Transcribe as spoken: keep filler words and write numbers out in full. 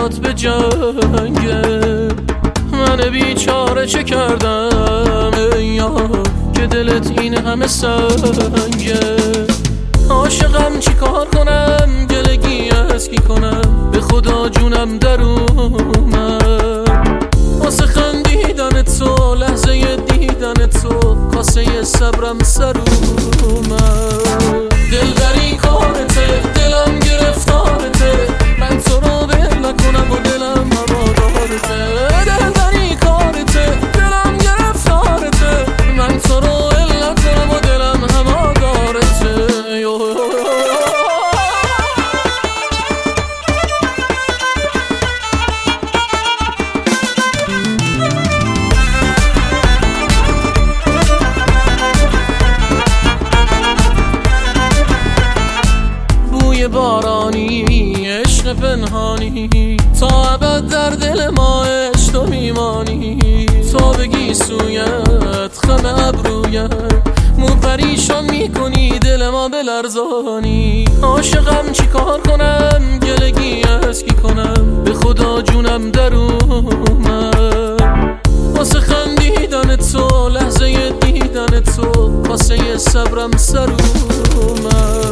برات به جنگه. من بیچاره چه کردم ای یار که دلت این همه سنگه. عاشقم چی کار کنم گلگی از کی کنم، به خدا جونم در اومد واسه خندیدن تو، لحظه دیدن تو کاسه صبرم سر اومد. دل در این کارته، دلم گرفتارته، من تو رو ول نکنم و دلم هوادارته. دل در این کارته، دلم گرفتارته، من تو رو ول نکنم و دلم هوادارته. بارانی عشق پنهانی، تا ابد در دل ما عشق تو میمانی. تا بگی سویت خم ابرویت، مو پریشان میکنی دل ما بلرزانی. عاشقم چی کار کنم گلگی از کی کنم، به خدا جونم در اومد واسه خندیدن تو، لحظه دیدن تو کاسه صبرم سر اومد.